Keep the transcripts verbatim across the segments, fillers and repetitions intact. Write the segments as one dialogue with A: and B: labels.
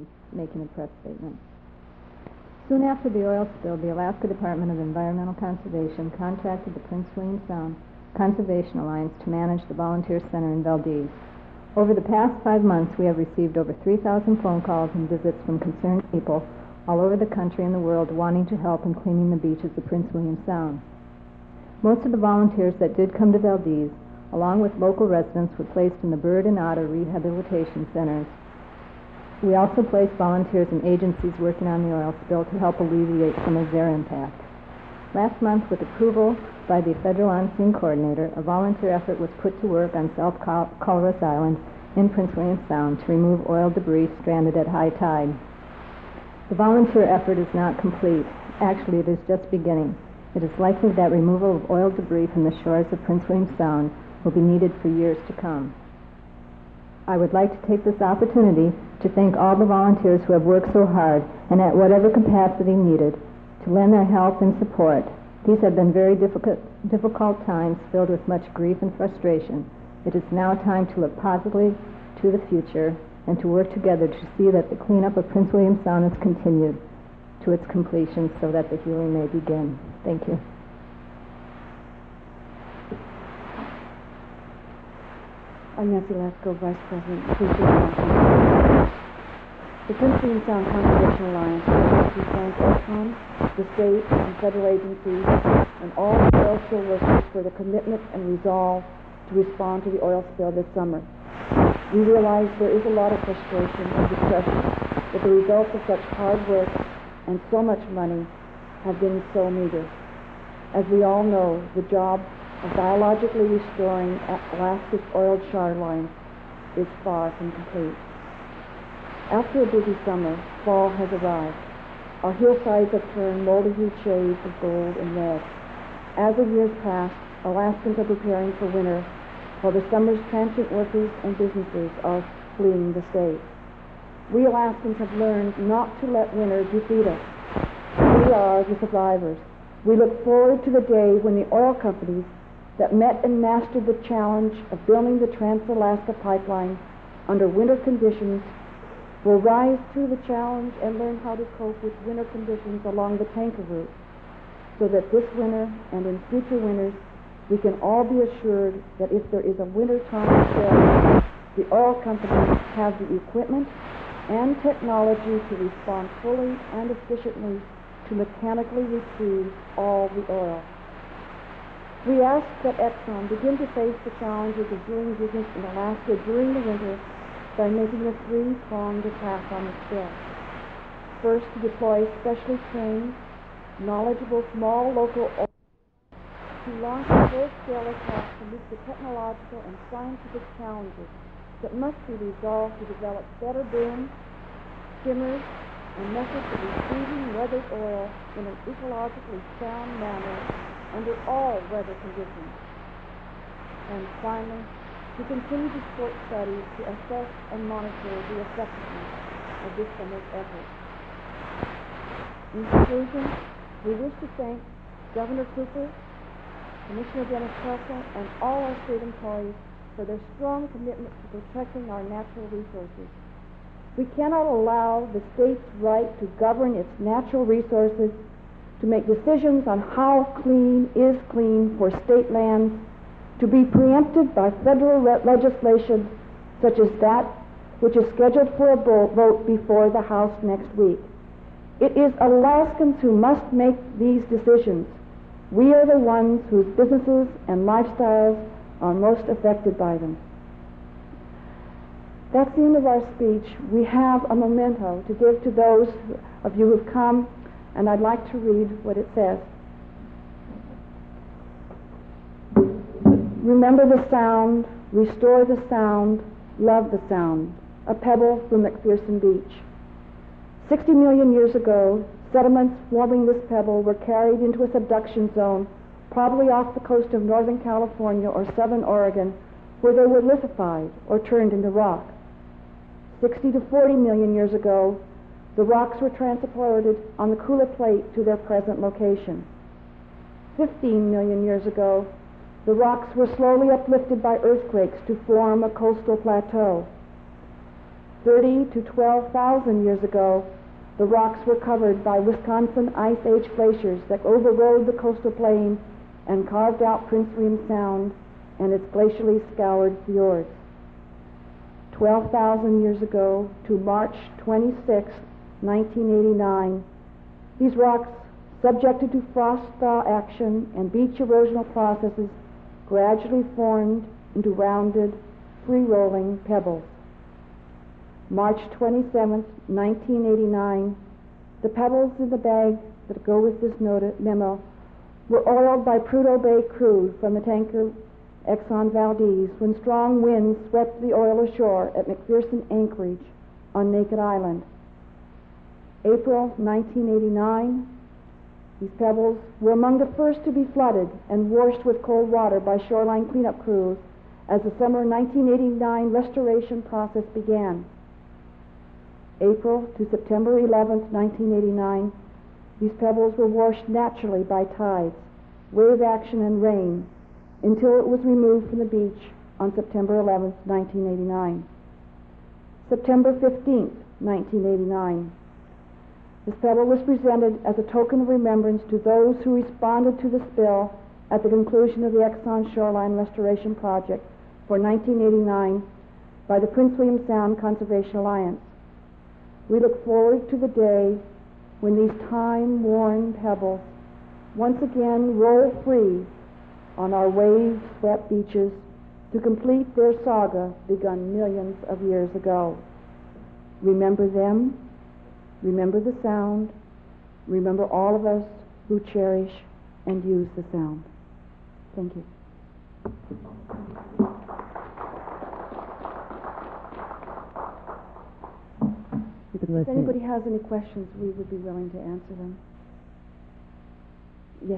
A: statement, making a press statement. Soon after the oil spill, the Alaska Department of Environmental Conservation contracted the Prince William Sound Conservation Alliance to manage the Volunteer Center in Valdez. Over the past five months, we have received over three thousand phone calls and visits from concerned people all over the country and the world wanting to help in cleaning the beaches of Prince William Sound. Most of the volunteers that did come to Valdez, along with local residents, were placed in the bird and otter rehabilitation centers. We also placed volunteers in agencies working on the oil spill to help alleviate some of their impact. Last month, with approval by the Federal On-Scene Coordinator, a volunteer effort was put to work on South Col- Colorado Island in Prince William Sound to remove oil debris stranded at high tide. The volunteer effort is not complete. Actually, it is just beginning. It is likely that removal of oil debris from the shores of Prince William Sound will be needed for years to come. I would like to take this opportunity to thank all the volunteers who have worked so hard and at whatever capacity needed to lend their help and support. These have been very difficult, difficult times filled with much grief and frustration. It is now time to look positively to the future and to work together to see that the cleanup of Prince William Sound is continued to its completion so that the healing may begin. Thank you.
B: I'm Nancy Lasko, Vice President, Appreciate National. The Prince William Sound Conservation Alliance would like to thank Exxon, the state and federal agencies, and all the oil spill workers for their commitment and resolve to respond to the oil spill this summer. We realize there is a lot of frustration and depression that the results of such hard work and so much money have been so meager. As we all know, the job of biologically restoring Alaska's oiled shoreline is far from complete. After a busy summer, fall has arrived. Our hillsides have turned multi-hued shades of gold and red. As the years pass, Alaskans are preparing for winter, while the summer's transient workers and businesses are fleeing the state. We Alaskans have learned not to let winter defeat us. We are the survivors. We look forward to the day when the oil companies that met and mastered the challenge of building the Trans-Alaska Pipeline under winter conditions will rise through the challenge and learn how to cope with winter conditions along the tanker route, so that this winter and in future winters we can all be assured that if there is a wintertime failure, the oil companies have the equipment and technology to respond fully and efficiently to mechanically retrieve all the oil. We ask that Exxon begin to face the challenges of doing business in Alaska during the winter by making a three-pronged attack on the spill. First, to deploy specially trained, knowledgeable small local oil to launch a full-scale attack to meet the technological and scientific challenges that must be resolved to develop better booms, skimmers, and methods of retrieving weathered oil in an ecologically sound manner under all weather conditions. And finally, to continue to support studies to assess and monitor the effectiveness of this summer's effort. In conclusion, we wish to thank Governor Cooper, Commissioner Dennis Tulsa, and all our state employees for their strong commitment to protecting our natural resources. We cannot allow the state's right to govern its natural resources, to make decisions on how clean is clean for state lands, to be preempted by federal re- legislation such as that which is scheduled for a vote before the House next week. It is Alaskans who must make these decisions. We are the ones whose businesses and lifestyles are most affected by them. That's the end of our speech. We have a memento to give to those of you who've come, and I'd like to read what it says. Remember the sound, restore the sound, love the sound. A pebble from McPherson Beach. Sixty million years ago, sediments forming this pebble were carried into a subduction zone, probably off the coast of Northern California or Southern Oregon, where they were lithified or turned into rock. Sixty to forty million years ago, the rocks were transported on the Kula Plate to their present location. Fifteen million years ago, the rocks were slowly uplifted by earthquakes to form a coastal plateau. thirty to twelve thousand years ago, the rocks were covered by Wisconsin Ice Age glaciers that overrode the coastal plain and carved out Prince William Sound and its glacially scoured fjords. twelve thousand years ago to March twenty-sixth, nineteen eighty-nine, these rocks, subjected to frost thaw action and beach erosional processes, gradually formed into rounded, free-rolling pebbles. March twenty-seventh, nineteen eighty-nine, the pebbles in the bag that go with this noti- memo were oiled by Prudhoe Bay crew from the tanker Exxon Valdez when strong winds swept the oil ashore at McPherson Anchorage on Naked Island. April nineteen eighty-nine, these pebbles were among the first to be flooded and washed with cold water by shoreline cleanup crews as the summer nineteen eighty-nine restoration process began. April to September eleventh, nineteen eighty-nine, these pebbles were washed naturally by tides, wave action, and rain until it was removed from the beach on September eleventh, nineteen eighty-nine. September fifteenth, nineteen eighty-nine. This pebble was presented as a token of remembrance to those who responded to the spill at the conclusion of the Exxon Shoreline Restoration Project for nineteen eighty-nine by the Prince William Sound Conservation Alliance. We look forward to the day when these time-worn pebbles once again roll free on our wave-swept beaches to complete their saga begun millions of years ago. Remember them, remember the sound, remember all of us who cherish and use the sound. Thank you. If anybody has any questions, we would be willing to answer them. Yes?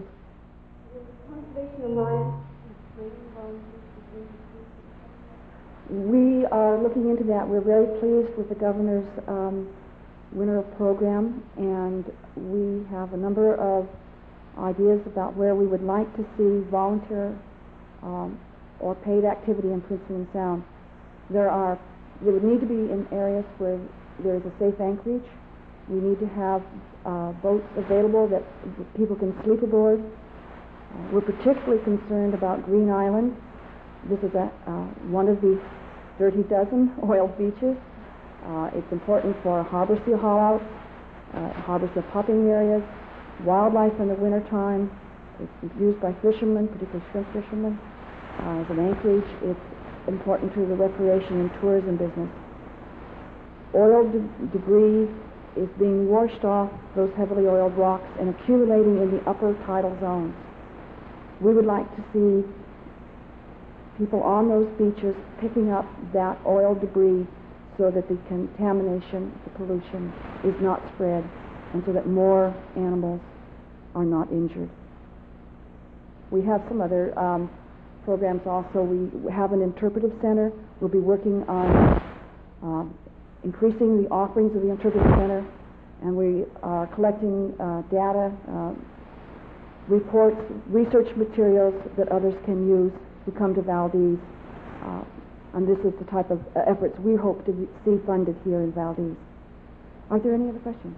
B: We are looking into that. We're very pleased with the governor's um, winter program, and we have a number of ideas about where we would like to see volunteer um, or paid activity in Prince William Sound. There are, there would need to be in areas where there is a safe anchorage. We need to have uh, boats available that people can sleep aboard. Uh, we're particularly concerned about Green Island. This is a, uh, one of the thirty dozen oil beaches. Uh, it's important for harbor seal haul-out, uh, harbor seal popping areas, wildlife in the wintertime. It's used by fishermen, particularly shrimp fishermen. Uh, as an anchorage, it's important to the recreation and tourism business. Oil de- debris is being washed off those heavily oiled rocks and accumulating in the upper tidal zones. We would like to see people on those beaches picking up that oil debris so that the contamination, the pollution, is not spread, and so that more animals are not injured. We have some other um, programs also. We have an interpretive center. We'll be working on um, increasing the offerings of the interpretive center, and we are collecting uh, data, uh, reports, research materials that others can use who come to Valdez. Uh, and this is the type of uh, efforts we hope to see funded here in Valdez. Are there any other questions?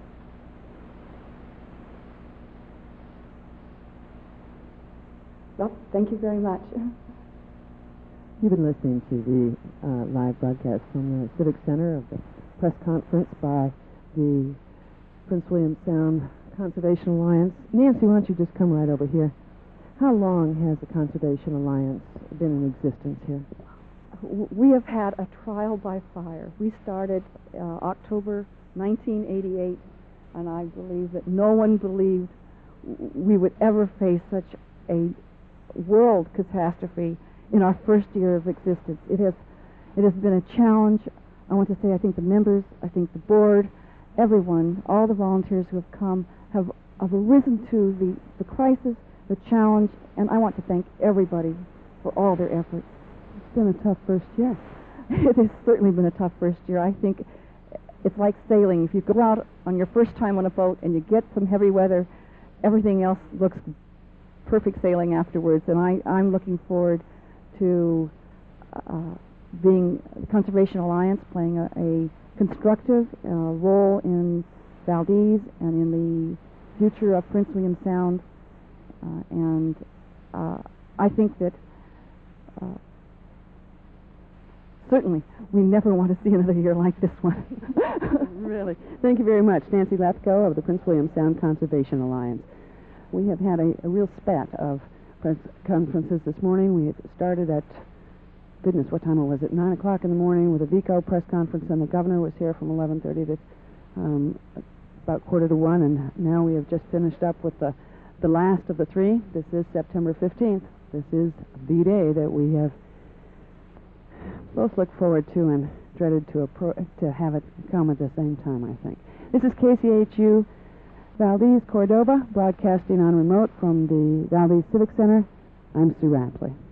B: Well, thank you very much.
C: You've been listening to the uh, live broadcast from the Civic Center of the press conference by the Prince William Sound Conservation Alliance. Nancy, why don't you just come right over here? How long has the Conservation Alliance been in existence here?
D: We have had a trial by fire. We started uh, October nineteen eighty-eight, and I believe that no one believed we would ever face such a world catastrophe in our first year of existence. It has, it has been a challenge. I want to say I think the members, I think the board, everyone, all the volunteers who have come have, have risen to the, the crisis, the challenge, and I want to thank everybody for all their efforts.
C: It's been a tough first year.
D: It has certainly been a tough first year. I think it's like sailing. If you go out on your first time on a boat and you get some heavy weather, everything else looks perfect sailing afterwards, and I, I'm looking forward to uh, being the Conservation Alliance playing a, a constructive uh, role in Valdez and in the future of Prince William Sound. Uh, and uh, I think that uh, certainly we never want to see another year like this one.
C: Really. Thank you very much, Nancy Lethko of the Prince William Sound Conservation Alliance. We have had a, a real spat of press conferences this morning. We started at, goodness, what time was it? Nine o'clock in the morning with a VECO press conference, and the governor was here from eleven thirty to um, about quarter to one, and now we have just finished up with the the last of the three. This is September fifteenth. This is the day that we have both looked forward to and dreaded to appro- to have it come at the same time, I think. This is K C H U Valdez, Cordova, broadcasting on remote from the Valdez Civic Center. I'm Sue Rapley.